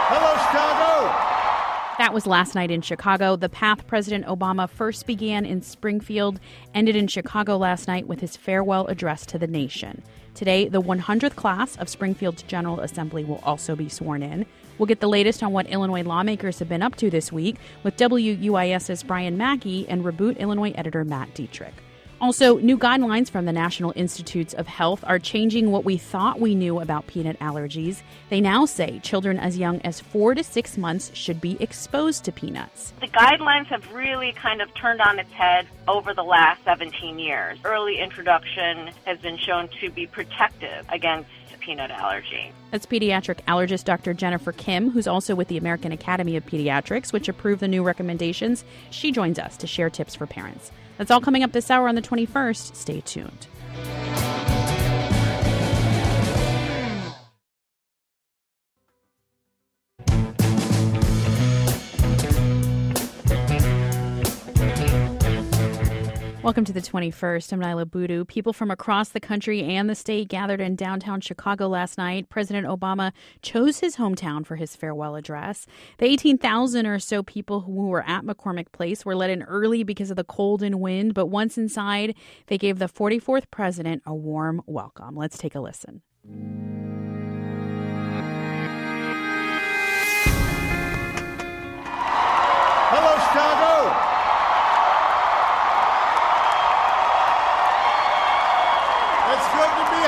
Hello, Chicago! That was last night in Chicago. The path President Obama first began in Springfield ended in Chicago last night with his farewell address to the nation. Today, the 100th class of Springfield's General Assembly will also be sworn in. We'll get the latest on what Illinois lawmakers have been up to this week with WUIS's Brian Mackey and Reboot Illinois editor Matt Dietrich. Also, new guidelines from the National Institutes of Health are changing what we thought we knew about peanut allergies. They now say children as young as 4 to 6 months should be exposed to peanuts. The guidelines have really kind of turned on its head over the last 17 years. Early introduction has been shown to be protective against peanut allergy. That's pediatric allergist Dr. Jennifer Kim, who's also with the American Academy of Pediatrics, which approved the new recommendations. She joins us to share tips for parents. That's all coming up this hour on the 21st. Stay tuned. Welcome to the 21st. I'm Nyla Boodoo. People from across the country and the state gathered in downtown Chicago last night. President Obama chose his hometown for his farewell address. The 18,000 or so people who were at McCormick Place were let in early because of the cold and wind, but once inside, they gave the 44th president a warm welcome. Let's take a listen. Hello, Chicago! It's good to be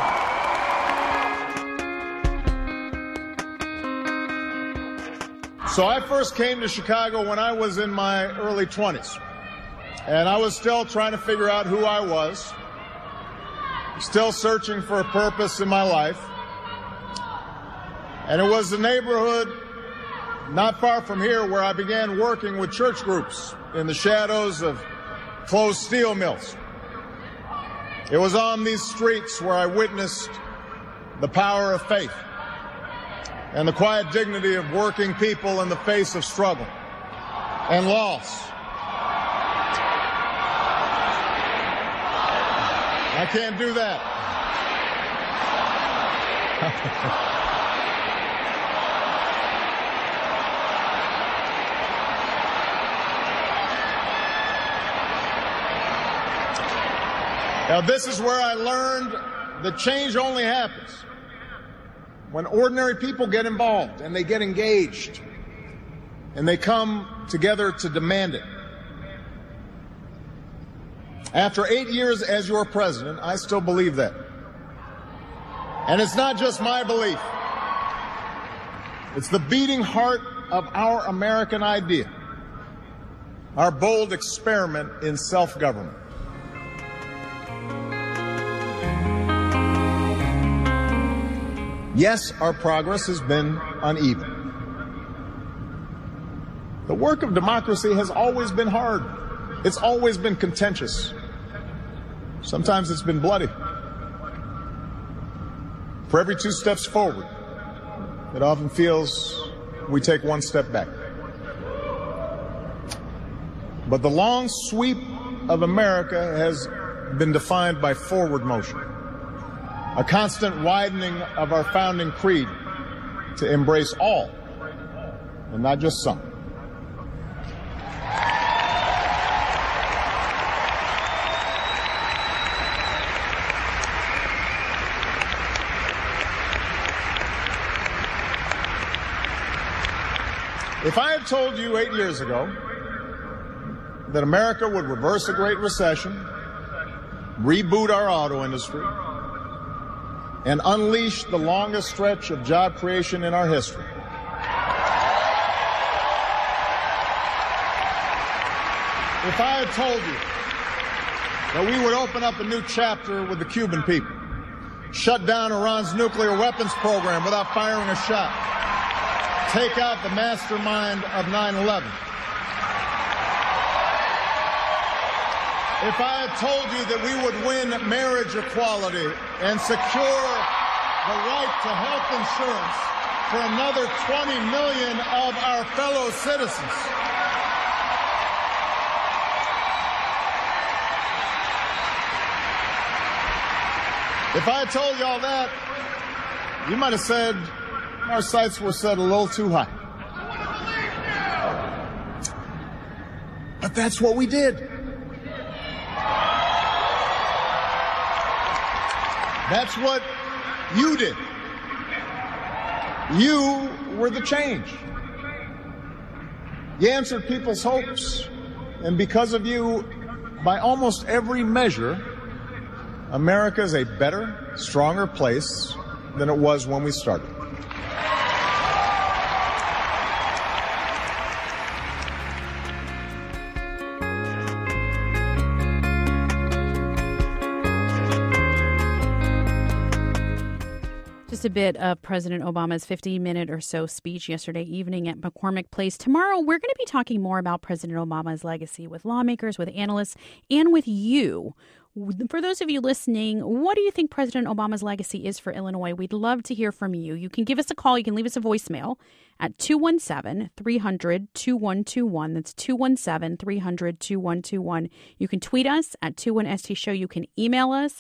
home. So I first came to Chicago when I was in my early 20s. And I was still trying to figure out who I was. Still searching for a purpose in my life. And it was the neighborhood not far from here where I began working with church groups in the shadows of closed steel mills. It was on these streets where I witnessed the power of faith and the quiet dignity of working people in the face of struggle and loss. I can't do that. Now, this is where I learned that change only happens when ordinary people get involved and they get engaged and they come together to demand it. After 8 years as your president, I still believe that. And it's not just my belief. It's the beating heart of our American idea, our bold experiment in self-government. Yes, our progress has been uneven. The work of democracy has always been hard. It's always been contentious. Sometimes it's been bloody. For every 2 steps forward, it often feels we take 1 step back. But the long sweep of America has been defined by forward motion. A constant widening of our founding creed to embrace all and not just some. If I had told you 8 years ago that America would reverse a Great Recession, reboot our auto industry, and unleash the longest stretch of job creation in our history, if I had told you that we would open up a new chapter with the Cuban people, shut down Iran's nuclear weapons program without firing a shot, take out the mastermind of 9/11, if I had told you that we would win marriage equality and secure the right to health insurance for another 20 million of our fellow citizens, if I had told you all that, you might have said, Our sights were set a little too high. But that's what we did. That's what you did. You were the change. You answered people's hopes. And because of you, by almost every measure, America is a better, stronger place than it was when we started. Just a bit of President Obama's 50-minute or so speech yesterday evening at McCormick Place. Tomorrow, we're going to be talking more about President Obama's legacy with lawmakers, with analysts, and with you. For those of you listening, what do you think President Obama's legacy is for Illinois? We'd love to hear from you. You can give us a call. You can leave us a voicemail at 217-300-2121. That's 217-300-2121. You can tweet us at 21ST Show. You can email us,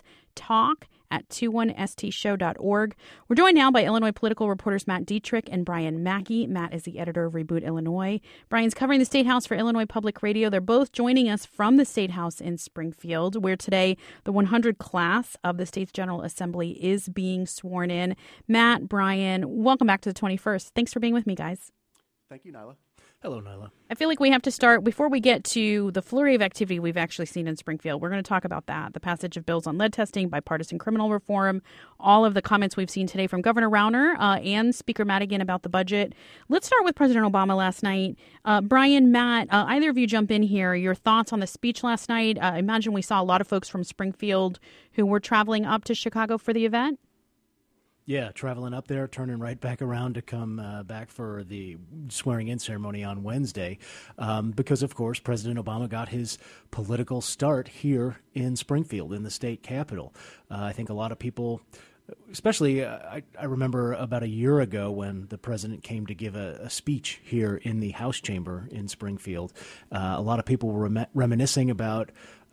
talk@21stshow.org. We're joined now by Illinois political reporters Matt Dietrich and Brian Mackey. Matt is the editor of Reboot Illinois. Brian's covering the State House for Illinois Public Radio. They're both joining us from the State House in Springfield, where today the 100 class of the state's General Assembly is being sworn in. Matt, Brian, welcome back to the 21st. Thanks for being with me, guys. Thank you, Nyla. Hello, Nyla. I feel like we have to start, before we get to the flurry of activity we've actually seen in Springfield, we're going to talk about that, the passage of bills on lead testing, bipartisan criminal reform, all of the comments we've seen today from Governor Rauner and Speaker Madigan about the budget. Let's start with President Obama last night. Brian, Matt, either of you jump in here. Your thoughts on the speech last night? I imagine we saw a lot of folks from Springfield who were traveling up to Chicago for the event. Yeah, traveling up there, turning right back around to come back for the swearing-in ceremony on Wednesday because, of course, President Obama got his political start here in Springfield, in the state capitol. I think a lot of people, especially I remember about a year ago when the president came to give a speech here in the House chamber in Springfield, a lot of people were reminiscing about,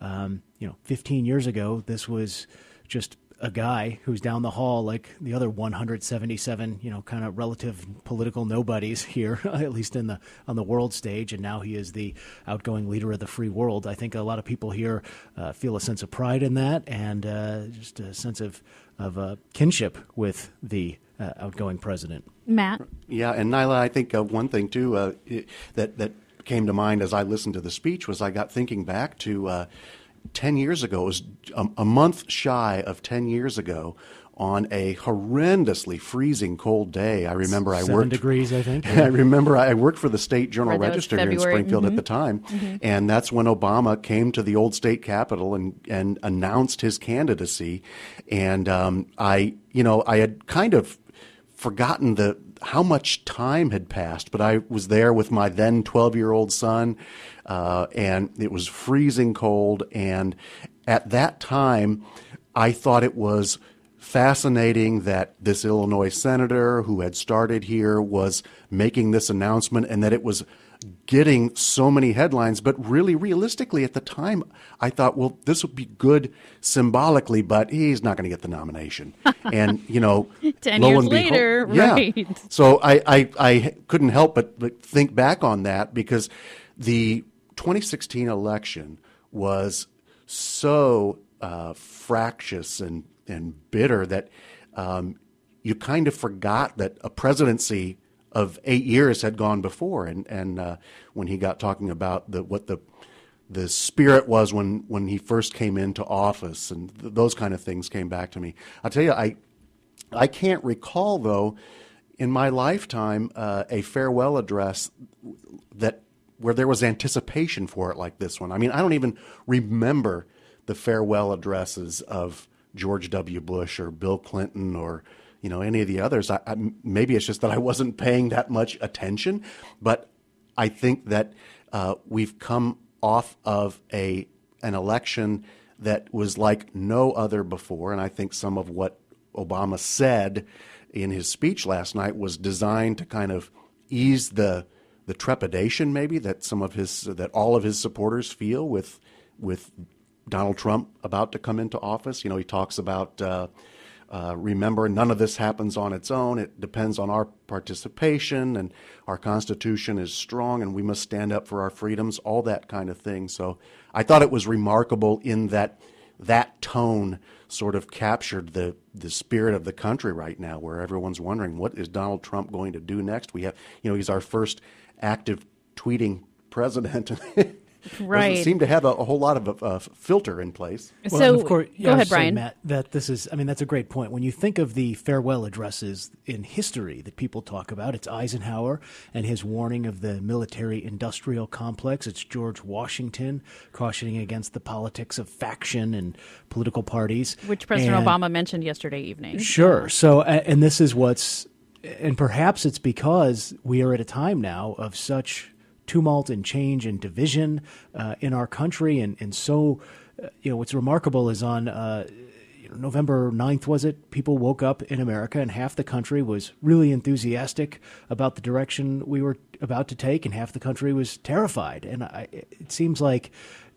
15 years ago, this was just a guy who's down the hall like the other 177, kind of relative political nobodies here, at least on the world stage, and now he is the outgoing leader of the free world. I think a lot of people here feel a sense of pride in that, and just a sense of kinship with the outgoing president. Matt? Yeah, and Nyla, I think one thing, too, that came to mind as I listened to the speech was I got thinking back to 10 years ago. It was a month shy of 10 years ago on a horrendously freezing cold day. I remember 7 degrees, I think. I remember I worked for the State Journal Register here in Springfield at the time, and that's when Obama came to the old state capitol and announced his candidacy. And I had kind of forgotten how much time had passed, but I was there with my then 12-year-old son, and it was freezing cold. And at that time, I thought it was fascinating that this Illinois senator who had started here was making this announcement and that it was getting so many headlines. But really, realistically, at the time, I thought, well, this would be good symbolically, but he's not going to get the nomination. And, 10 lo years and later, behold, right. Yeah. So I couldn't help but think back on that, because the 2016 election was so fractious and bitter that you kind of forgot that a presidency of 8 years had gone before, and when he got talking about what the spirit was when he first came into office, and those kind of things came back to me. I'll tell you, I can't recall, though, in my lifetime, a farewell address where there was anticipation for it like this one. I mean, I don't even remember the farewell addresses of George W. Bush or Bill Clinton or any of the others. Maybe it's just that I wasn't paying that much attention, but I think that we've come off of an election that was like no other before, and I think some of what Obama said in his speech last night was designed to kind of ease the trepidation, maybe, that all of his supporters feel with Donald Trump about to come into office. He talks about Remember, none of this happens on its own. It depends on our participation, and our Constitution is strong, and we must stand up for our freedoms, all that kind of thing. So I thought it was remarkable in that tone sort of captured the spirit of the country right now, where everyone's wondering, what is Donald Trump going to do next? We have, he's our first active tweeting president. Right. Doesn't seem to have a whole lot of a filter in place. Well, so, of course, go ahead, Brian. Matt, that's a great point. When you think of the farewell addresses in history that people talk about, it's Eisenhower and his warning of the military-industrial complex. It's George Washington cautioning against the politics of faction and political parties. Which President Obama mentioned yesterday evening. Sure. So, and this is and perhaps it's because we are at a time now of such tumult and change and division in our country. And so, what's remarkable is on November 9th, was it? People woke up in America and half the country was really enthusiastic about the direction we were about to take, and half the country was terrified. And it seems like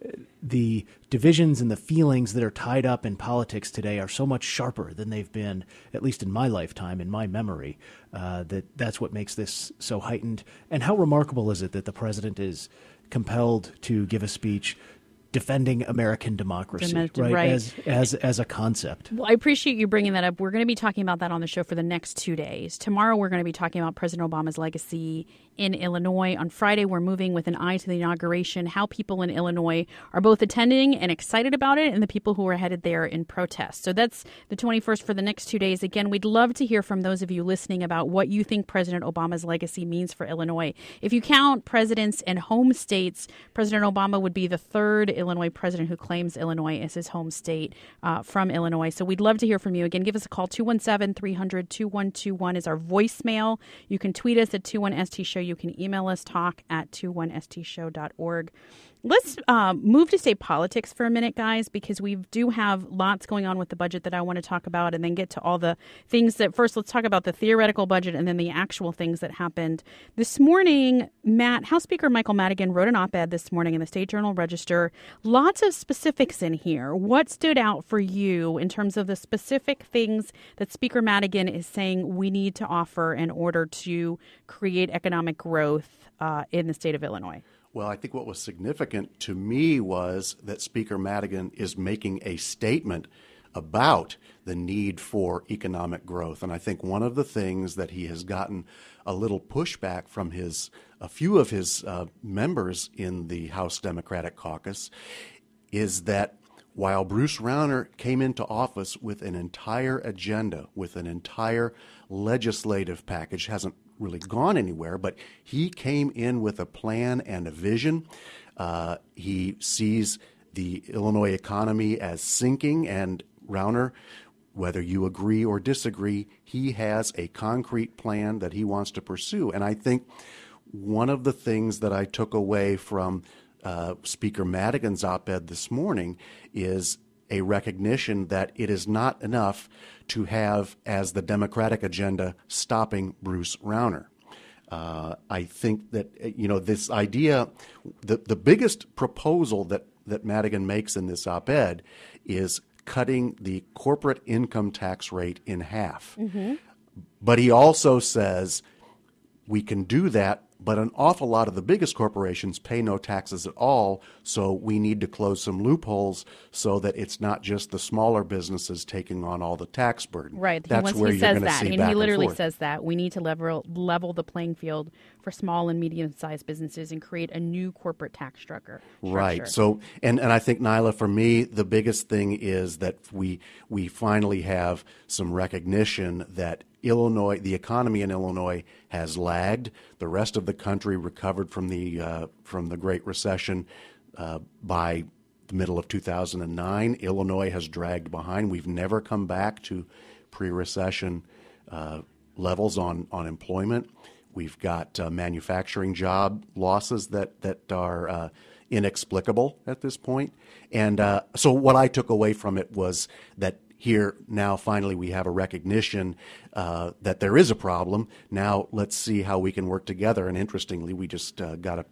the divisions and the feelings that are tied up in politics today are so much sharper than they've been, at least in my lifetime, in my memory, that's what makes this so heightened. And how remarkable is it that the president is compelled to give a speech defending American democracy, right? As a concept. Well, I appreciate you bringing that up. We're going to be talking about that on the show for the next 2 days. Tomorrow, we're going to be talking about President Obama's legacy in Illinois. On Friday, we're moving with an eye to the inauguration, how people in Illinois are both attending and excited about it, and the people who are headed there in protest. So that's the 21st for the next 2 days. Again, we'd love to hear from those of you listening about what you think President Obama's legacy means for Illinois. If you count presidents and home states, President Obama would be the third Illinois president who claims Illinois as his home state from Illinois. So we'd love to hear from you. Again, give us a call. 217-300-2121 is our voicemail. You can tweet us at 21ST Show. You can email us talk@21stshow.org. Let's move to state politics for a minute, guys, because we do have lots going on with the budget that I want to talk about, and then get to all the things that first let's talk about the theoretical budget and then the actual things that happened. This morning, House Speaker Michael Madigan wrote an op-ed this morning in the State Journal-Register. Lots of specifics in here. What stood out for you in terms of the specific things that Speaker Madigan is saying we need to offer in order to create economic growth in the state of Illinois? Well, I think what was significant to me was that Speaker Madigan is making a statement about the need for economic growth. And I think one of the things that he has gotten a little pushback from a few of his members in the House Democratic Caucus is that while Bruce Rauner came into office with an entire agenda, with an entire legislative package, hasn't really gone anywhere, but he came in with a plan and a vision. He sees the Illinois economy as sinking, and Rauner, whether you agree or disagree, he has a concrete plan that he wants to pursue. And I think one of the things that I took away from Speaker Madigan's op-ed this morning is a recognition that it is not enough to have as the Democratic agenda stopping Bruce Rauner. I think that, this idea, the biggest proposal that Madigan makes in this op-ed is cutting the corporate income tax rate in half. Mm-hmm. But he also says we can do that, but an awful lot of the biggest corporations pay no taxes at all, so we need to close some loopholes so that it's not just the smaller businesses taking on all the tax burden. Right. That's where you're going to see back and forth. He literally says that. We need to level the playing field for small and medium-sized businesses and create a new corporate tax structure. Right. So, and I think, Nyla, for me, the biggest thing is that we finally have some recognition that Illinois, the economy in Illinois has lagged. The rest of the country recovered from the Great Recession by the middle of 2009. Illinois has dragged behind. We've never come back to pre-recession levels on employment. We've got manufacturing job losses that are inexplicable at this point. And so what I took away from it was that here now finally we have a recognition that there is a problem. Now let's see how we can work together. And interestingly, we just got a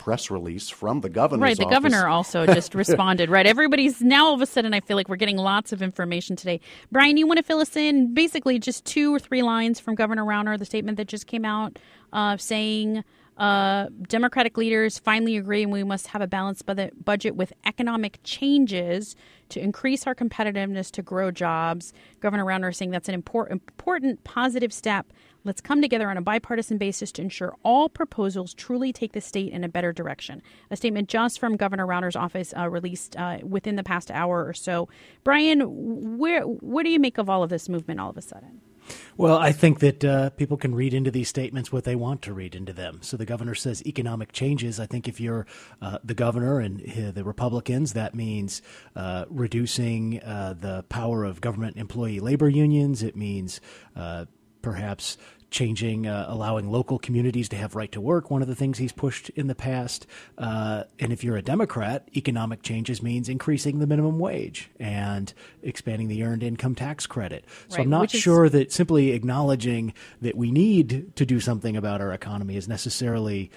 press release from the governor's Right, the office. governor also just responded. Right, everybody's now all of a sudden, I feel like we're getting lots of information today. Brian, you want to fill us in? Basically, just 2 or 3 lines from Governor Rauner, the statement that just came out saying Democratic leaders finally agree and we must have a balanced budget with economic changes to increase our competitiveness to grow jobs. Governor Rauner saying that's an important positive step. Let's come together on a bipartisan basis to ensure all proposals truly take the state in a better direction. A statement just from Governor Rauner's office released within the past hour or so. Brian, what do you make of all of this movement all of a sudden? Well, I think that people can read into these statements what they want to read into them. So the governor says economic changes. I think if you're the governor and the Republicans, that means reducing the power of government employee labor unions. It means perhaps changing, allowing local communities to have right to work, one of the things he's pushed in the past. And if you're a Democrat, economic changes means increasing the minimum wage and expanding the earned income tax credit. So right, I'm not sure that simply acknowledging that we need to do something about our economy is necessarily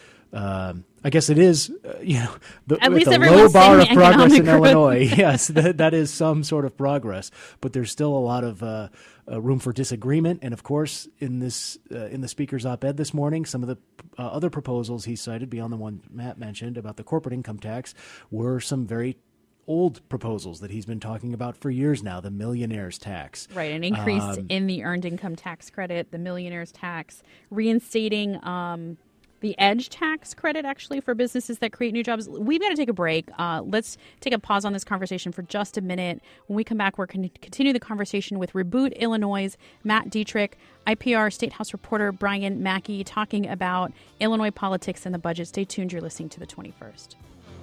I guess it is, at least the everyone's low bar of saying progress in growth. Illinois. Yes, that is some sort of progress, but there's still a lot of room for disagreement. And of course, in the speaker's op-ed this morning, some of the other proposals he cited, beyond the one Matt mentioned about the corporate income tax, were some very old proposals that he's been talking about for years now, the millionaire's tax. Right, an increase in the earned income tax credit, the millionaire's tax, reinstating the EDGE tax credit, actually, for businesses that create new jobs. We've got to take a break. Let's take a pause on this conversation for just a minute. When we come back, we're going to continue the conversation with Reboot Illinois' Matt Dietrich, IPR State House reporter Brian Mackey, talking about Illinois politics and the budget. Stay tuned. You're listening to The 21st.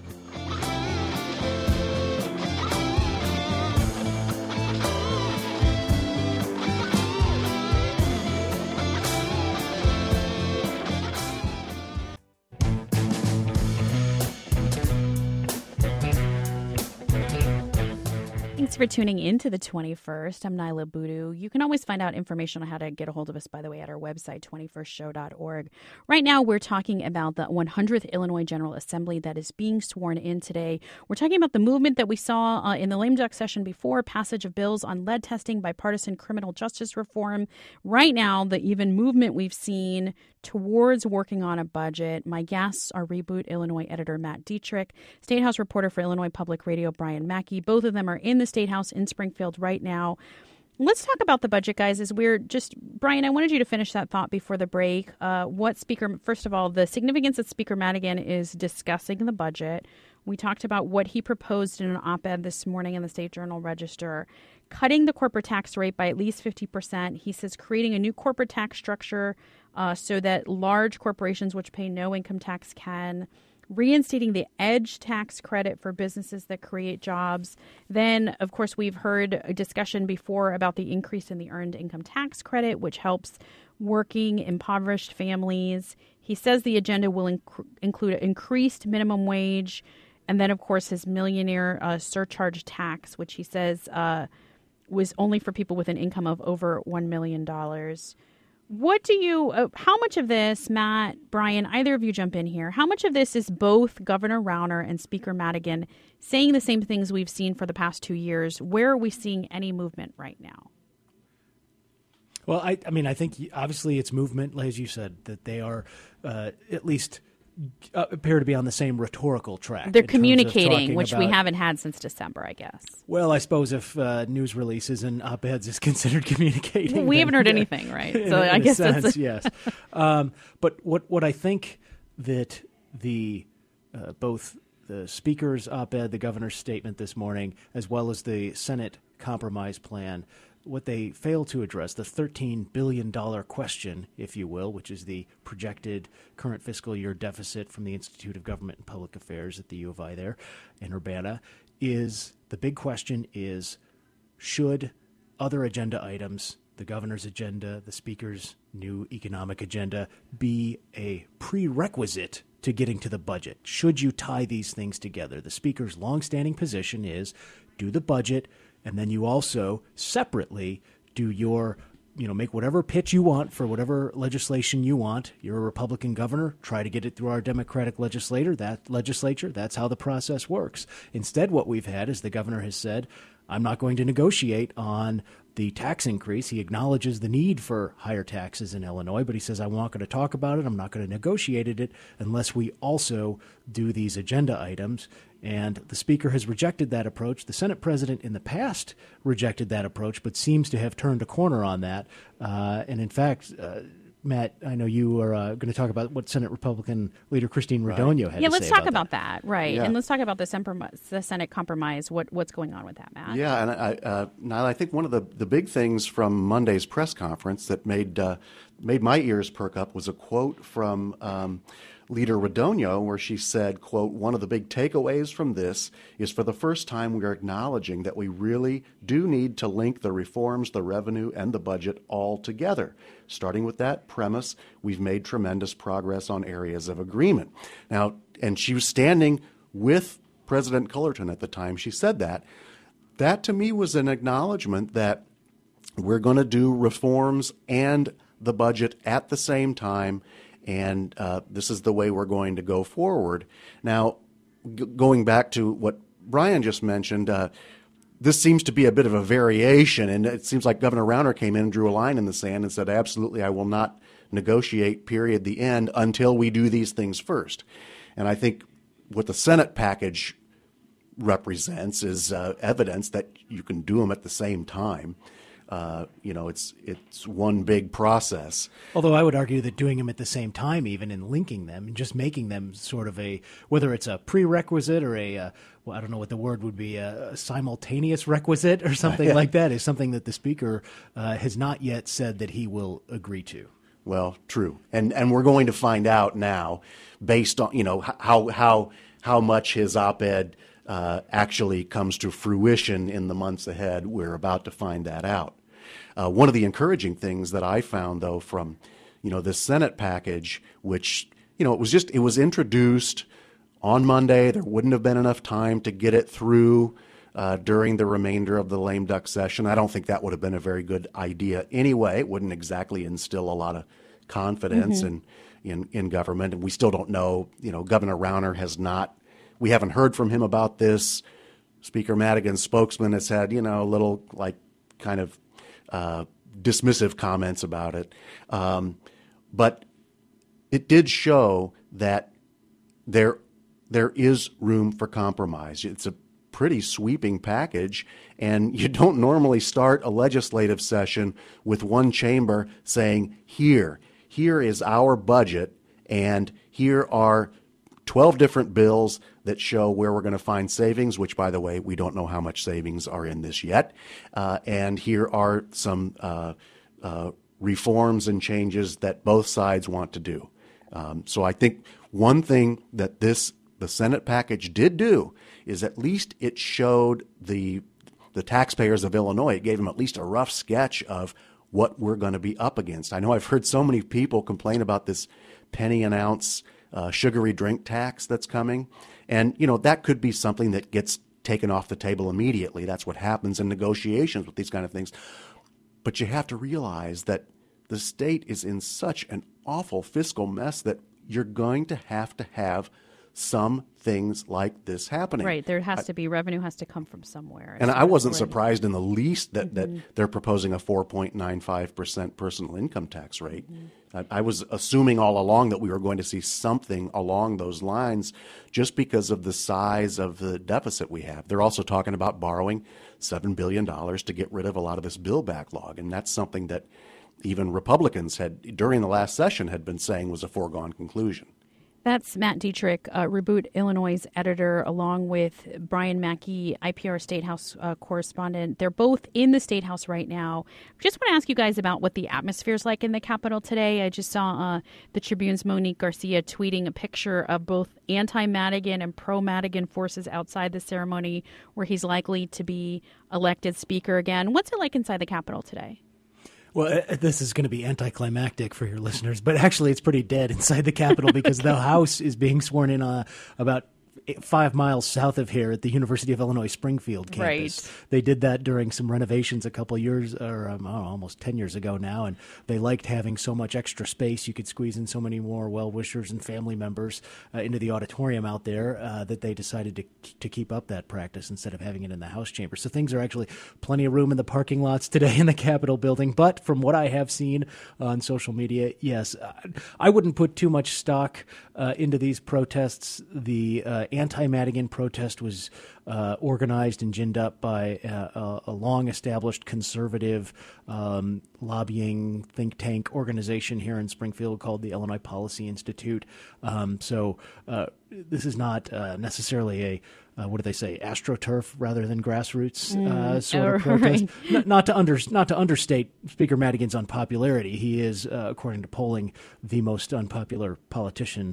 Thanks for tuning in to The 21st. I'm Nyla Boodoo. You can always find out information on how to get a hold of us, by the way, at our website, 21stshow.org. Right now, we're talking about the 100th Illinois General Assembly that is being sworn in today. We're talking about the movement that we saw in the lame duck session before, passage of bills on lead testing, bipartisan criminal justice reform. Right now, the even movement we've seen towards working on a budget. My guests are Reboot Illinois editor Matt Dietrich, State House reporter for Illinois Public Radio Brian Mackey. Both of them are in the State House in Springfield right now. Let's talk about the budget, guys. Brian, I wanted you to finish that thought before the break. First of all, the significance that Speaker Madigan is discussing the budget. We talked about what he proposed in an op-ed this morning in the State Journal-Register, cutting the corporate tax rate by at least 50%. He says creating a new corporate tax structure so that large corporations which pay no income tax can, reinstating the EDGE tax credit for businesses that create jobs. Then, of course, we've heard a discussion before about the increase in the earned income tax credit, which helps working, impoverished families. He says the agenda will include an increased minimum wage, and then, of course, his millionaire surcharge tax, which he says was only for people with an income of over $1 million. How much of this, Matt, Brian, either of you jump in here, how much of this is both Governor Rauner and Speaker Madigan saying the same things we've seen for the past 2 years? Where are we seeing any movement right now? Well, I think obviously it's movement, as you said, that they are at least appear to be on the same rhetorical track. They're communicating, which we haven't had since December, I guess. Well, I suppose if news releases and op-eds is considered communicating. Well, we haven't heard anything, right? So I guess that's yes. But what I think that both the Speaker's op-ed, the governor's statement this morning, as well as the Senate compromise plan, what they fail to address, the $13 billion question, if you will, which is the projected current fiscal year deficit from the Institute of Government and Public Affairs at the U of I there in Urbana, is the big question is, should other agenda items, the governor's agenda, the speaker's new economic agenda, be a prerequisite to getting to the budget? Should you tie these things together? The speaker's longstanding position is do the budget, and then you also separately do your make whatever pitch you want for whatever legislation you want. You're a Republican governor. Try to get it through our Democratic legislature. That's how the process works. Instead, what we've had is the governor has said, I'm not going to negotiate on the tax increase. He acknowledges the need for higher taxes in Illinois, but he says, I'm not going to talk about it. I'm not going to negotiate it unless we also do these agenda items. And the Speaker has rejected that approach. The Senate President in the past rejected that approach, but seems to have turned a corner on that. And in fact, Matt, I know you are going to talk about what Senate Republican leader Christine Radogno had to say. Yeah, let's talk about that. Right. Yeah. And let's talk about the Senate compromise. What's going on with that, Matt? Yeah, and Nyla, I think one of the big things from Monday's press conference that made my ears perk up was a quote from Leader Radogno, where she said, quote, one of the big takeaways from this is for the first time we are acknowledging that we really do need to link the reforms, the revenue, and the budget all together. Starting with that premise, we've made tremendous progress on areas of agreement. Now, and she was standing with President Cullerton at the time she said that. That to me was an acknowledgement that we're going to do reforms and the budget at the same time, and this is the way we're going to go forward. Now, going back to what Brian just mentioned, this seems to be a bit of a variation, and it seems like Governor Rauner came in and drew a line in the sand and said, absolutely, I will not negotiate, period, the end, until we do these things first. And I think what the Senate package represents is evidence that you can do them at the same time. It's one big process. Although I would argue that doing them at the same time, even and linking them and just making them sort of whether it's a prerequisite or I don't know what the word would be, a simultaneous requisite or something like that, is something that the Speaker has not yet said that he will agree to. Well, true. And we're going to find out now, based on, how much his op-ed actually comes to fruition in the months ahead. We're about to find that out. One of the encouraging things that I found, though, from this Senate package, which it was introduced on Monday. There wouldn't have been enough time to get it through during the remainder of the lame duck session. I don't think that would have been a very good idea anyway. It wouldn't exactly instill a lot of confidence in government, and we still don't know. Governor Rauner has not. We haven't heard from him about this. Speaker Madigan's spokesman has had, a little kind of dismissive comments about it. But it did show that there is room for compromise. It's a pretty sweeping package, and you don't normally start a legislative session with one chamber saying, here is our budget, and here are 12 different bills that show where we're going to find savings, which, by the way, we don't know how much savings are in this yet. And here are some reforms and changes that both sides want to do. So I think one thing that the Senate package did do is at least it showed the taxpayers of Illinois, it gave them at least a rough sketch of what we're going to be up against. I know I've heard so many people complain about this penny an ounce sugary drink tax that's coming. And, that could be something that gets taken off the table immediately. That's what happens in negotiations with these kind of things. But you have to realize that the state is in such an awful fiscal mess that you're going to have some things like this happening. Right. There has to be revenue has to come from somewhere. And I wasn't surprised in the least that they're proposing a 4.95% personal income tax rate. I was assuming all along that we were going to see something along those lines just because of the size of the deficit we have. They're also talking about borrowing $7 billion to get rid of a lot of this bill backlog. And that's something that even Republicans during the last session had been saying was a foregone conclusion. That's Matt Dietrich, Reboot Illinois' editor, along with Brian Mackey, IPR State House correspondent. They're both in the State House right now. Just want to ask you guys about what the atmosphere is like in the Capitol today. I just saw the Tribune's Monique Garcia tweeting a picture of both anti-Madigan and pro-Madigan forces outside the ceremony where he's likely to be elected Speaker again. What's it like inside the Capitol today? Well, this is going to be anticlimactic for your listeners, but actually it's pretty dead inside the Capitol because the House is being sworn in about 5 miles south of here at the University of Illinois Springfield campus. Right. They did that during some renovations a couple of years, or almost 10 years ago now, and they liked having so much extra space. You could squeeze in so many more well-wishers and family members into the auditorium out there that they decided to keep up that practice instead of having it in the House chamber. So things are actually plenty of room in the parking lots today in the Capitol building. But from what I have seen on social media, yes, I wouldn't put too much stock into these protests. The anti-Madigan protest was organized and ginned up by a long-established conservative lobbying think tank organization here in Springfield called the Illinois Policy Institute. So this is not necessarily a what do they say, AstroTurf rather than grassroots sort of protest. Right. Not to understate Speaker Madigan's unpopularity. He is, according to polling, the most unpopular politician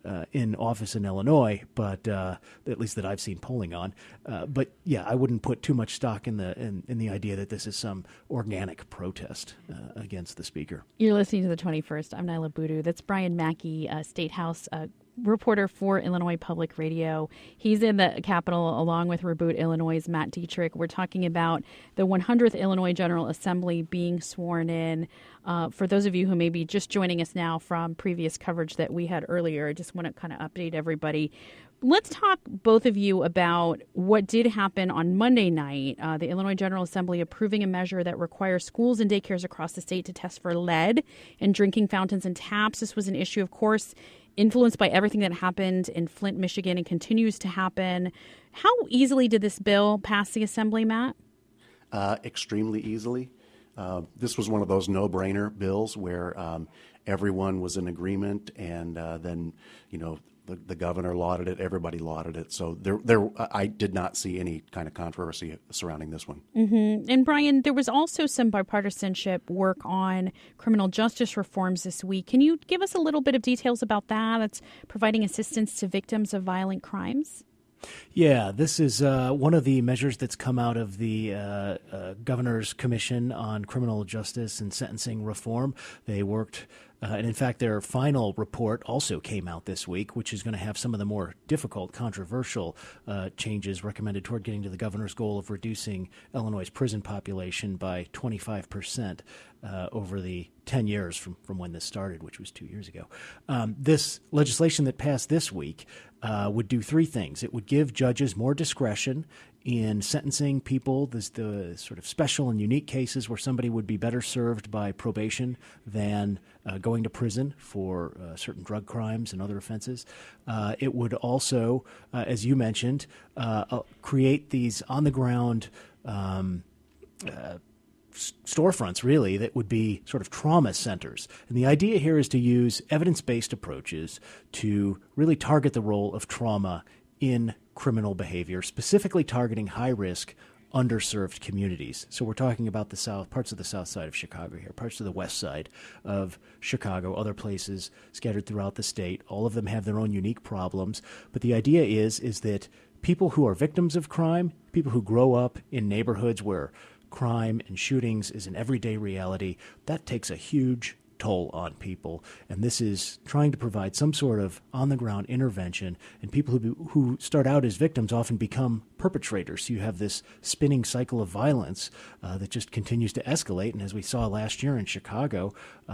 in office in Illinois, but at least that I've seen polling on. But yeah, I wouldn't put too much stock in the idea that this is some organic protest against the speaker. You're listening to the 21st. I'm Nyla Boodoo. That's Brian Mackey, State House reporter for Illinois Public Radio. He's in the Capitol along with Reboot Illinois' Matt Dietrich. We're talking about the 100th Illinois General Assembly being sworn in. For those of you who may be just joining us now from previous coverage that we had earlier, I just want to kind of update everybody. Let's talk, both of you, about what did happen on Monday night. The Illinois General Assembly approving a measure that requires schools and daycares across the state to test for lead in drinking fountains and taps. This was an issue, of course, influenced by everything that happened in Flint, Michigan, and continues to happen. How easily did this bill pass the Assembly, Matt? Extremely easily. This was one of those no-brainer bills where everyone was in agreement, and then, the governor lauded it, everybody lauded it. So I did not see any kind of controversy surrounding this one. Mm-hmm. And Brian, there was also some bipartisanship work on criminal justice reforms this week. Can you give us a little bit of details about that? That's providing assistance to victims of violent crimes. Yeah, this is one of the measures that's come out of the Governor's Commission on Criminal Justice and Sentencing Reform. They worked, and in fact, their final report also came out this week, which is going to have some of the more difficult, controversial changes recommended toward getting to the governor's goal of reducing Illinois' prison population by 25% over the 10 years from when this started, which was 2 years ago. This legislation that passed this week would do three things. It would give judges more discretion in sentencing people, the sort of special and unique cases where somebody would be better served by probation than going to prison for certain drug crimes and other offenses. It would also, as you mentioned, create these on-the-ground storefronts, really, that would be sort of trauma centers. And the idea here is to use evidence-based approaches to really target the role of trauma in criminal behavior, specifically targeting high-risk, underserved communities. So we're talking about the parts of the south side of Chicago here, parts of the west side of Chicago, other places scattered throughout the state. All of them have their own unique problems. But the idea is that people who are victims of crime, people who grow up in neighborhoods where crime and shootings is an everyday reality, that takes a huge toll on people. And this is trying to provide some sort of on-the-ground intervention. And people who start out as victims often become perpetrators. So you have this spinning cycle of violence that just continues to escalate. And as we saw last year in Chicago,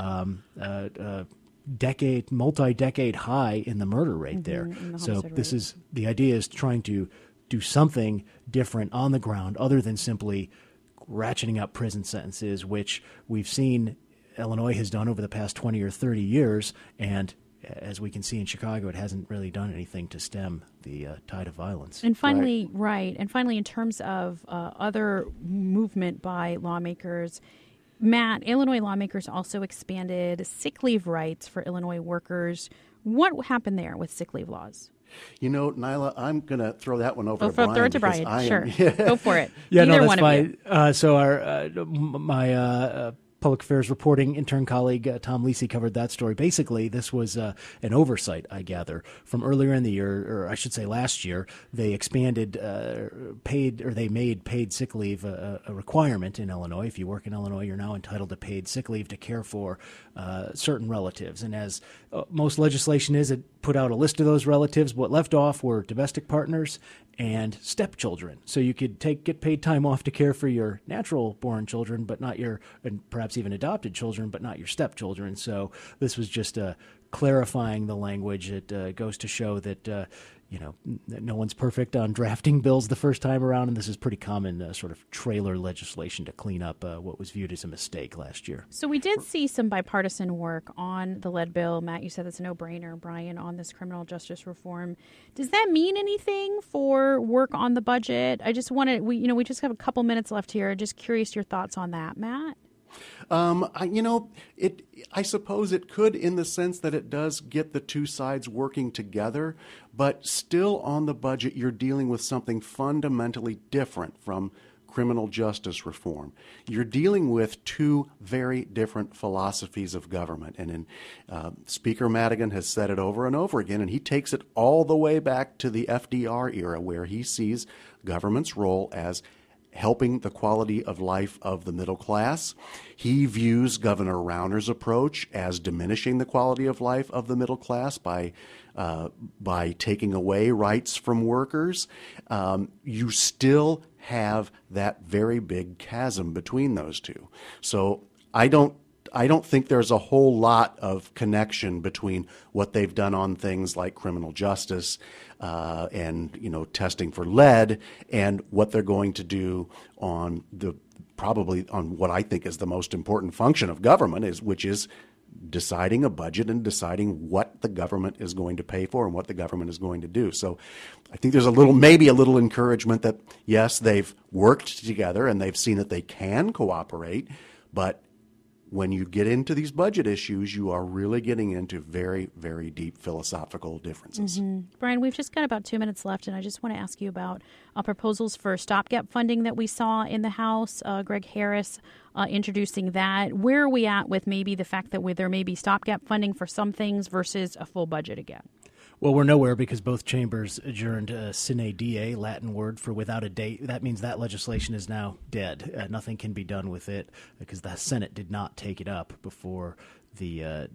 multi-decade high in the murder rate there. So the idea is trying to do something different on the ground other than simply ratcheting up prison sentences, which we've seen Illinois has done over the past 20 or 30 years. And as we can see in Chicago, it hasn't really done anything to stem the tide of violence. And finally, And finally, in terms of other movement by lawmakers, Matt, Illinois lawmakers also expanded sick leave rights for Illinois workers. What happened there with sick leave laws? Nyla, I'm going to throw that one over to Brian. Throw it to Brian. Sure. Go for it. Yeah, Either that's one fine. of you. So my public affairs reporting intern colleague Tom Lisi covered that story. Basically, this was an oversight, I gather, from earlier in the year, or I should say last year. They expanded they made paid sick leave a requirement in Illinois. If you work in Illinois, you're now entitled to paid sick leave to care for certain relatives. And as most legislation is, it put out a list of those relatives. What left off were domestic partners and stepchildren. So you could get paid time off to care for your natural-born children, but not and perhaps even adopted children, but not your stepchildren. So this was just clarifying the language. It goes to show that no one's perfect on drafting bills the first time around, and this is pretty common sort of trailer legislation to clean up what was viewed as a mistake last year. So we did see some bipartisan work on the lead bill. Matt, you said it's a no-brainer, Brian, on this criminal justice reform. Does that mean anything for work on the budget? I just want to, we just have a couple minutes left here. Just curious your thoughts on that, Matt. I suppose it could, in the sense that it does get the two sides working together, but still on the budget, you're dealing with something fundamentally different from criminal justice reform. You're dealing with two very different philosophies of government. And Speaker Madigan has said it over and over again, and he takes it all the way back to the FDR era, where he sees government's role as helping the quality of life of the middle class. He views Governor Rauner's approach as diminishing the quality of life of the middle class by taking away rights from workers. You still have that very big chasm between those two. So I don't think there's a whole lot of connection between what they've done on things like criminal justice and testing for lead and what they're going to do on probably on what I think is the most important function of government, which is deciding a budget and deciding what the government is going to pay for and what the government is going to do. So I think there's maybe a little encouragement that, yes, they've worked together and they've seen that they can cooperate, but when you get into these budget issues, you are really getting into very, very deep philosophical differences. Mm-hmm. Brian, we've just got about 2 minutes left, and I just want to ask you about proposals for stopgap funding that we saw in the House. Greg Harris introducing that. Where are we at with maybe the fact that there may be stopgap funding for some things versus a full budget again? Well, we're nowhere because both chambers adjourned sine die, Latin word for without a date. That means that legislation is now dead. Nothing can be done with it because the Senate did not take it up before the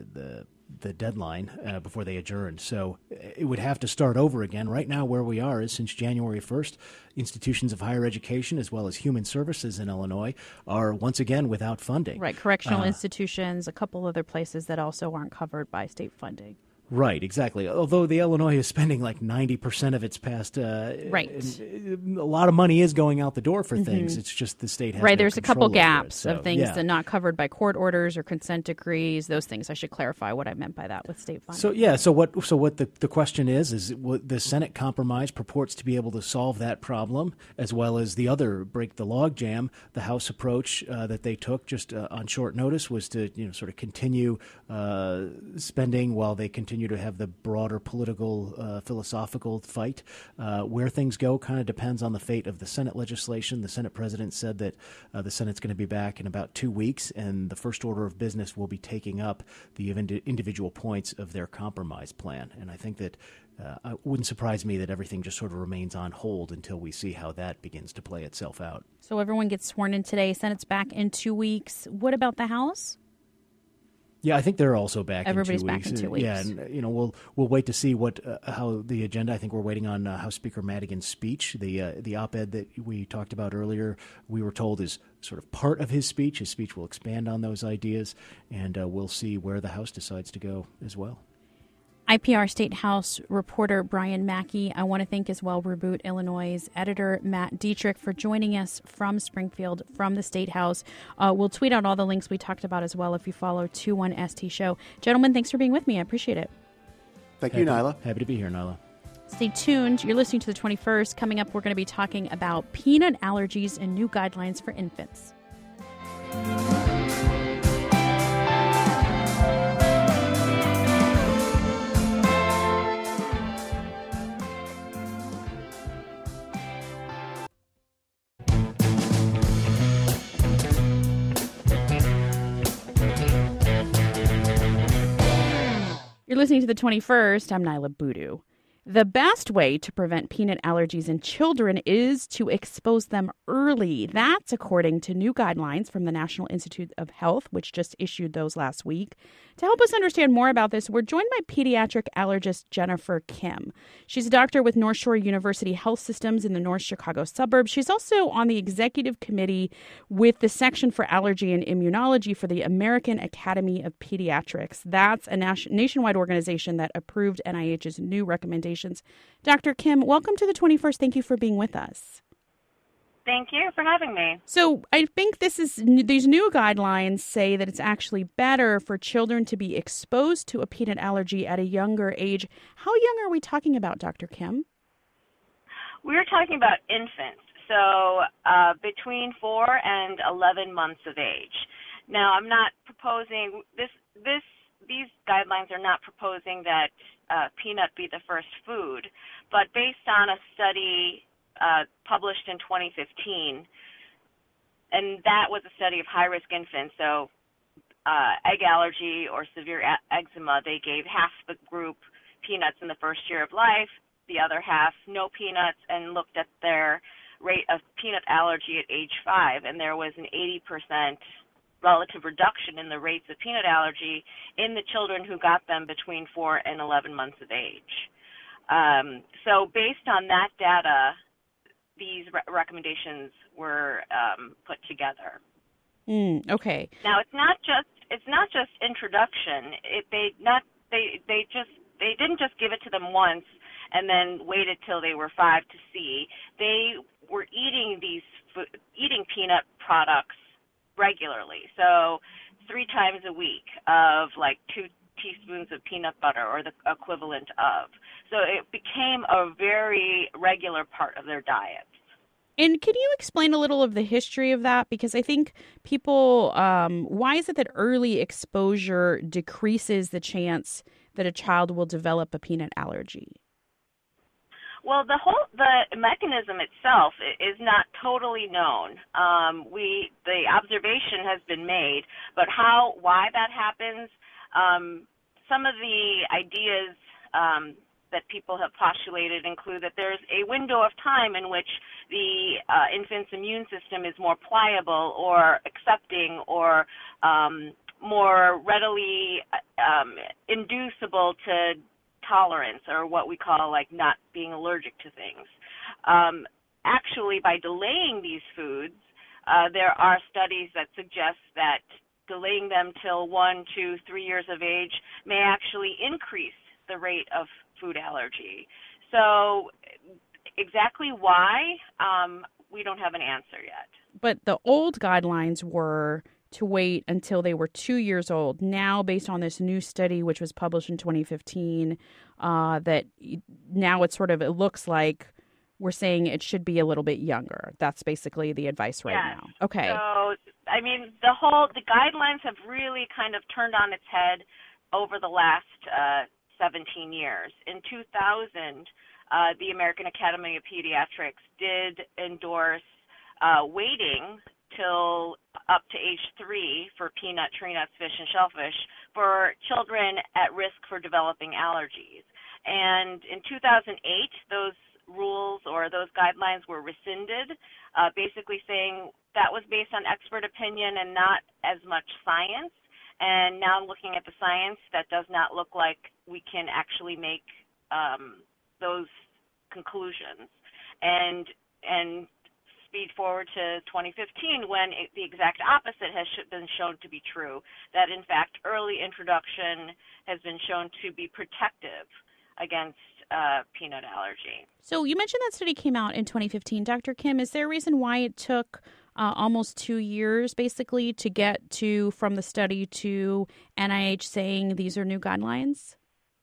deadline before they adjourned. So it would have to start over again. Right now where we are is since January 1st, institutions of higher education as well as human services in Illinois are once again without funding. Right, correctional institutions, a couple other places that also aren't covered by state funding. Right, exactly. Although the Illinois is spending like 90% of its past, right, a lot of money is going out the door for things. It's just the state has right. No There's a couple gaps so, of things that are not covered by court orders or consent decrees. Those things. I should clarify what I meant by that with state funding. So what the question is what the Senate compromise purports to be able to solve that problem, as well as the other break the log jam. The House approach that they took just on short notice was to sort of continue spending while they continue to have the broader political, philosophical fight. Where things go kind of depends on the fate of the Senate legislation. The Senate president said that the Senate's going to be back in about 2 weeks, and the first order of business will be taking up the individual points of their compromise plan. And I think that it wouldn't surprise me that everything just sort of remains on hold until we see how that begins to play itself out. So everyone gets sworn in today. Senate's back in 2 weeks. What about the House? Yeah, I think they're also back. Everybody's in 2 weeks. Back in 2 weeks. Yeah, and we'll wait to see how the agenda. I think we're waiting on House Speaker Madigan's speech. The op-ed that we talked about earlier, we were told is sort of part of his speech. His speech will expand on those ideas, and we'll see where the House decides to go as well. IPR State House reporter Brian Mackey. I want to thank as well Reboot Illinois' editor Matt Dietrich for joining us from Springfield, from the State House. We'll tweet out all the links we talked about as well if you follow 21ST Show. Gentlemen, thanks for being with me. I appreciate it. Thank you, Nyla. Happy to be here, Nyla. Stay tuned. You're listening to the 21st. Coming up, we're going to be talking about peanut allergies and new guidelines for infants. You're listening to the 21st. I'm Nyla Boodoo. The best way to prevent peanut allergies in children is to expose them early. That's according to new guidelines from the National Institute of Health, which just issued those last week. To help us understand more about this, we're joined by pediatric allergist Jennifer Kim. She's a doctor with North Shore University Health Systems in the North Chicago suburbs. She's also on the executive committee with the section for allergy and immunology for the American Academy of Pediatrics. That's a nationwide organization that approved NIH's new recommendations. Dr. Kim, welcome to the 21st. Thank you for being with us. Thank you for having me. So I think these new guidelines say that it's actually better for children to be exposed to a peanut allergy at a younger age. How young are we talking about, Dr. Kim? We're talking about infants, so between 4 and 11 months of age. Now, I'm not proposing these guidelines are not proposing that peanut be the first food, but based on a study published in 2015, and that was a study of high-risk infants, so egg allergy or severe eczema, they gave half the group peanuts in the first year of life, the other half no peanuts, and looked at their rate of peanut allergy at age 5, and there was an 80% relative reduction in the rates of peanut allergy in the children who got them between 4 and 11 months of age. So based on that data, these recommendations were put together. Okay. Now it's not just introduction. They didn't just give it to them once and then waited till they were 5 to see. They were eating peanut products regularly, so 3 times a week of like 2 teaspoons of peanut butter or the equivalent of. So it became a very regular part of their diet. And can you explain a little of the history of that? Because I think people, why is it that early exposure decreases the chance that a child will develop a peanut allergy? Well, the mechanism itself is not totally known. The observation has been made, but why that happens, some of the ideas that people have postulated include that there's a window of time in which the infant's immune system is more pliable or accepting or more readily inducible to tolerance, or what we call like not being allergic to things. Actually, by delaying these foods, there are studies that suggest that delaying them till 1, 2, 3 years of age may actually increase the rate of food allergy. So exactly why, we don't have an answer yet. But the old guidelines were to wait until they were 2 years old. Now, based on this new study, which was published in 2015, that now it looks like we're saying it should be a little bit younger. That's basically the advice right now. Okay. So, I mean, the guidelines have really kind of turned on its head over the last 17 years. In 2000, the American Academy of Pediatrics did endorse waiting till up to age 3 for peanut, tree nuts, fish, and shellfish for children at risk for developing allergies. And in 2008, those rules or those guidelines were rescinded, basically saying that was based on expert opinion and not as much science. And now looking at the science, that does not look like we can actually make those conclusions. And speed forward to 2015 when the exact opposite has been shown to be true, that in fact early introduction has been shown to be protective against peanut allergy. So you mentioned that study came out in 2015. Dr. Kim, is there a reason why it took almost 2 years basically to get from the study to NIH saying these are new guidelines?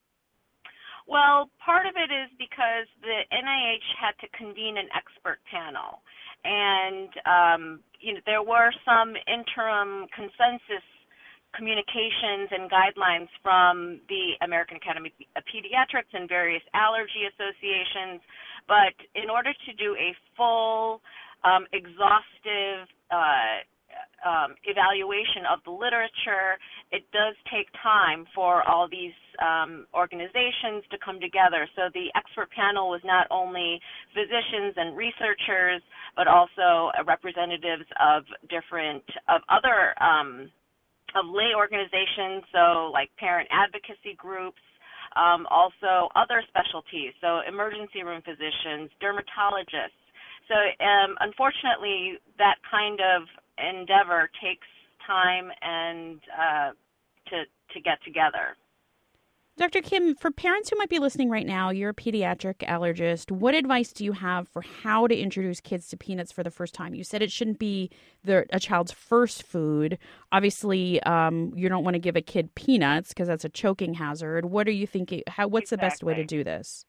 Well, part of it is because the NIH had to convene an expert panel. And, there were some interim consensus communications and guidelines from the American Academy of Pediatrics and various allergy associations. But in order to do a full, exhaustive evaluation of the literature. It does take time for all these organizations to come together. So the expert panel was not only physicians and researchers, but also representatives of other lay organizations, so like parent advocacy groups, also other specialties, so emergency room physicians, dermatologists. So unfortunately, that kind of endeavor takes time and to get together. Dr. Kim, for parents who might be listening right now, you're a pediatric allergist. What advice do you have for how to introduce kids to peanuts for the first time? You said it shouldn't be a child's first food. Obviously, you don't want to give a kid peanuts because that's a choking hazard. What are you thinking? What's the best way to do this?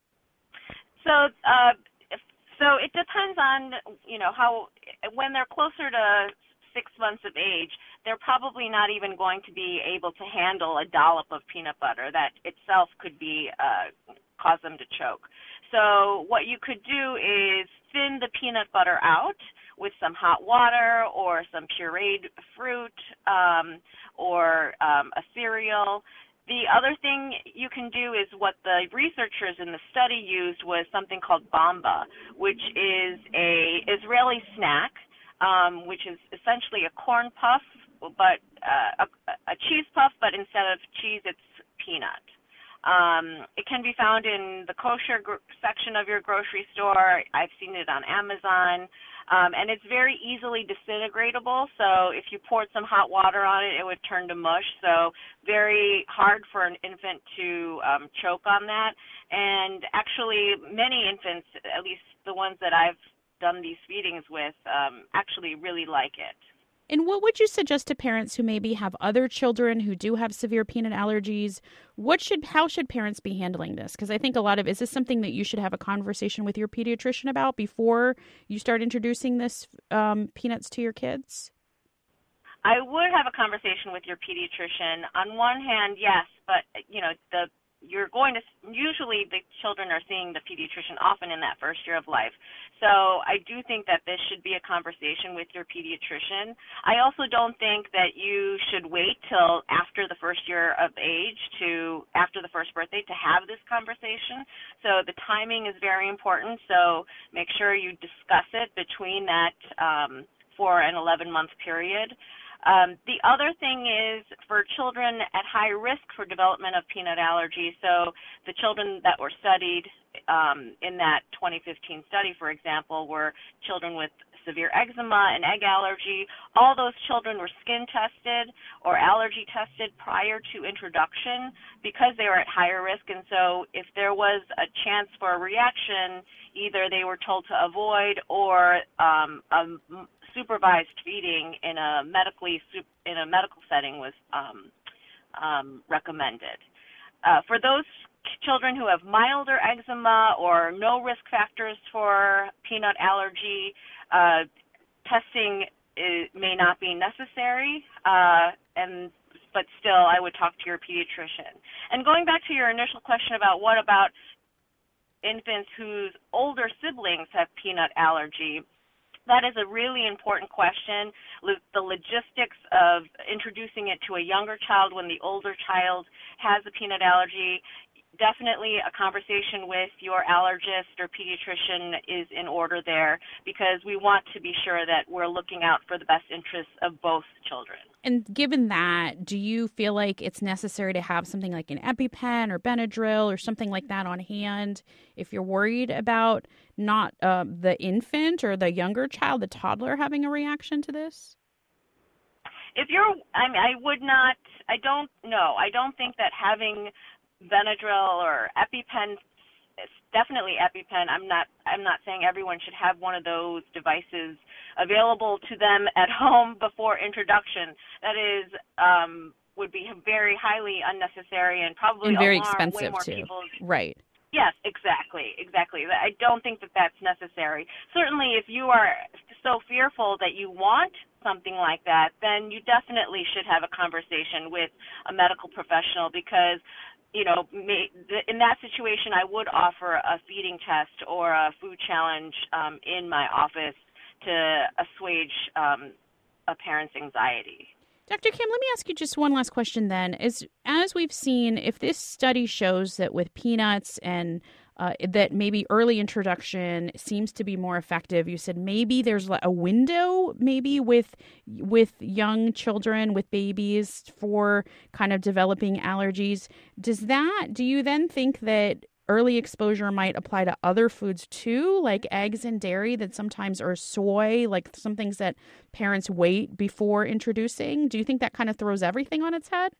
So it depends on, how, when they're closer to 6 months of age, they're probably not even going to be able to handle a dollop of peanut butter. That itself could cause them to choke. So what you could do is thin the peanut butter out with some hot water or some pureed fruit or a cereal. The other thing you can do is what the researchers in the study used was something called bamba, which is a Israeli snack, which is essentially a corn puff, but a cheese puff, but instead of cheese, it's peanut. It can be found in the kosher section of your grocery store. I've seen it on Amazon. And it's very easily disintegratable, so if you poured some hot water on it, it would turn to mush, so very hard for an infant to choke on that. And actually, many infants, at least the ones that I've done these feedings with, actually really like it. And what would you suggest to parents who maybe have other children who do have severe peanut allergies? How should parents be handling this? Because I think is this something that you should have a conversation with your pediatrician about before you start introducing this peanuts to your kids? I would have a conversation with your pediatrician. On one hand, yes, but usually the children are seeing the pediatrician often in that first year of life. So I do think that this should be a conversation with your pediatrician. I also don't think that you should wait till after the first year of age after the first birthday to have this conversation. So the timing is very important. So make sure you discuss it between that 4 and 11-month period. The other thing is for children at high risk for development of peanut allergy, so the children that were studied in that 2015 study, for example, were children with severe eczema and egg allergy. All those children were skin tested or allergy tested prior to introduction because they were at higher risk, and so if there was a chance for a reaction, either they were told to avoid or supervised feeding in a medical setting was recommended. For those children who have milder eczema or no risk factors for peanut allergy, testing may not be necessary, but still I would talk to your pediatrician. And going back to your initial question about what about infants whose older siblings have peanut allergy, that is a really important question. The logistics of introducing it to a younger child when the older child has a peanut allergy, definitely a conversation with your allergist or pediatrician is in order there because we want to be sure that we're looking out for the best interests of both children. And given that, do you feel like it's necessary to have something like an EpiPen or Benadryl or something like that on hand if you're worried about not the infant or the younger child, the toddler, having a reaction to this? I don't know. I don't think that having Benadryl or EpiPen, definitely EpiPen. I'm not saying everyone should have one of those devices available to them at home before introduction. That is would be very highly unnecessary and probably very alarm expensive way more too. people. Right. Yes, exactly. I don't think that that's necessary. Certainly, if you are so fearful that you want something like that, then you definitely should have a conversation with a medical professional because, in that situation, I would offer a feeding test or a food challenge in my office to assuage a parent's anxiety. Dr. Kim, let me ask you just one last question then. As we've seen, if this study shows that with peanuts and that maybe early introduction seems to be more effective, you said maybe there's a window maybe with young children, with babies, for kind of developing allergies. Do you then think that early exposure might apply to other foods too, like eggs and dairy that sometimes, or soy, like some things that parents wait before introducing? Do you think that kind of throws everything on its head?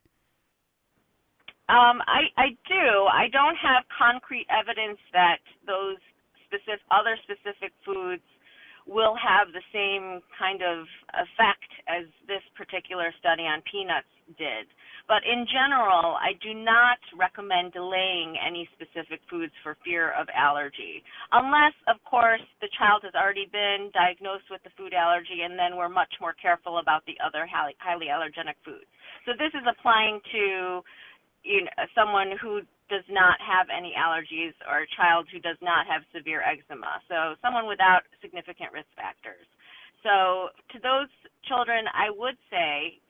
I do. I don't have concrete evidence that those other specific foods will have the same kind of effect as this particular study on peanuts did. But in general, I do not recommend delaying any specific foods for fear of allergy, unless, of course, the child has already been diagnosed with the food allergy, and then we're much more careful about the other highly allergenic foods. So this is applying to someone who does not have any allergies, or a child who does not have severe eczema, so someone without significant risk factors. So to those children, I would say,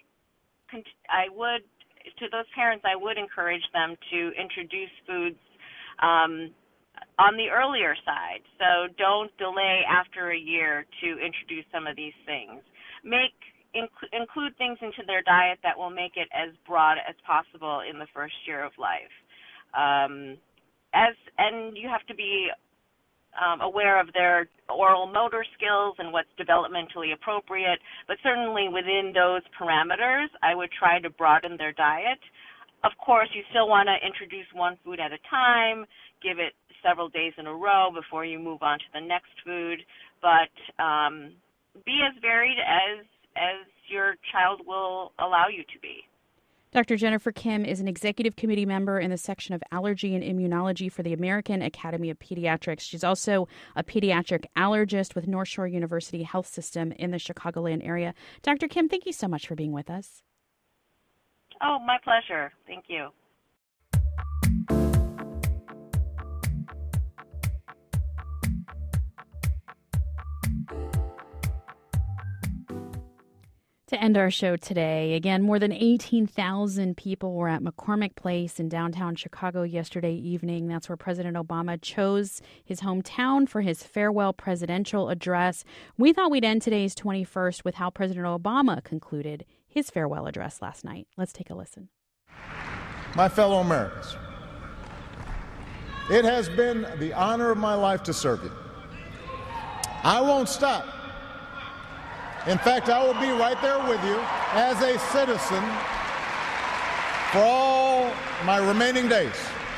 to those parents, I would encourage them to introduce foods on the earlier side. So don't delay after a year to introduce some of these things. Include things into their diet that will make it as broad as possible in the first year of life. And you have to be aware of their oral motor skills and what's developmentally appropriate, but certainly within those parameters, I would try to broaden their diet. Of course, you still want to introduce one food at a time, give it several days in a row before you move on to the next food, but be as varied as your child will allow you to be. Dr. Jennifer Kim is an executive committee member in the section of allergy and immunology for the American Academy of Pediatrics. She's also a pediatric allergist with North Shore University Health System in the Chicagoland area. Dr. Kim, thank you so much for being with us. Oh, my pleasure. Thank you. To end our show today, again, more than 18,000 people were at McCormick Place in downtown Chicago yesterday evening. That's where President Obama chose his hometown for his farewell presidential address. We thought we'd end today's 21st with how President Obama concluded his farewell address last night. Let's take a listen. My fellow Americans, it has been the honor of my life to serve you. I won't stop. In fact, I will be right there with you as a citizen for all my remaining days.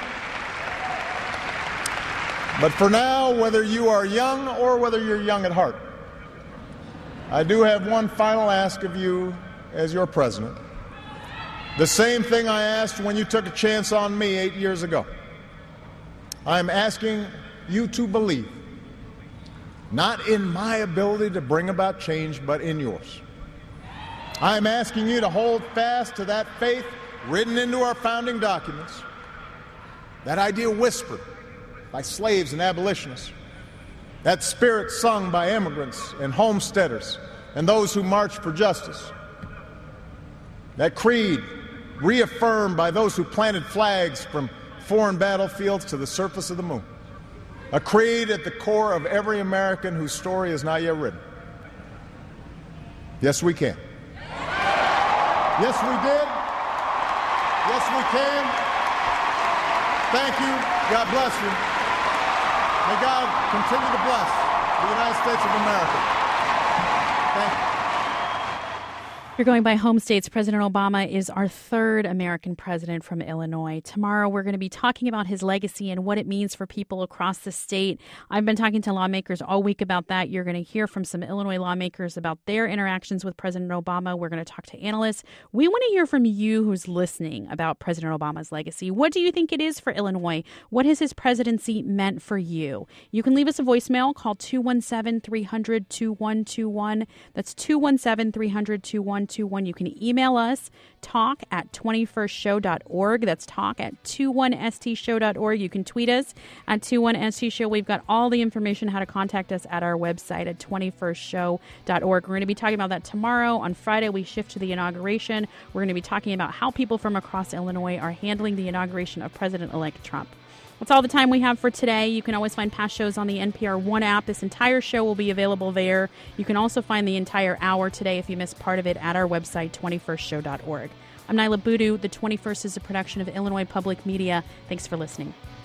But for now, whether you are young or whether you're young at heart, I do have one final ask of you as your president. The same thing I asked when you took a chance on me 8 years ago. I'm asking you to believe, not in my ability to bring about change, but in yours. I'm asking you to hold fast to that faith written into our founding documents, that idea whispered by slaves and abolitionists, that spirit sung by immigrants and homesteaders and those who marched for justice, that creed reaffirmed by those who planted flags from foreign battlefields to the surface of the moon. A creed at the core of every American whose story is not yet written. Yes, we can. Yes, we did. Yes, we can. Thank you. God bless you. May God continue to bless the United States of America. Thank you. You're going by home states. President Obama is our third American president from Illinois. Tomorrow, we're going to be talking about his legacy and what it means for people across the state. I've been talking to lawmakers all week about that. You're going to hear from some Illinois lawmakers about their interactions with President Obama. We're going to talk to analysts. We want to hear from you who's listening about President Obama's legacy. What do you think it is for Illinois? What has his presidency meant for you? You can leave us a voicemail. Call 217-300-2121. That's 217-300-2121. 2121. You can email us, talk@21stshow.org. That's talk@21stshow.org. You can tweet us at 21stshow. We've got all the information how to contact us at our website at 21stshow.org. We're going to be talking about that tomorrow. On Friday, we shift to the inauguration. We're going to be talking about how people from across Illinois are handling the inauguration of President-elect Trump. That's all the time we have for today. You can always find past shows on the NPR One app. This entire show will be available there. You can also find the entire hour today if you missed part of it at our website, 21stshow.org. I'm Nyla Boodoo. The 21st is a production of Illinois Public Media. Thanks for listening.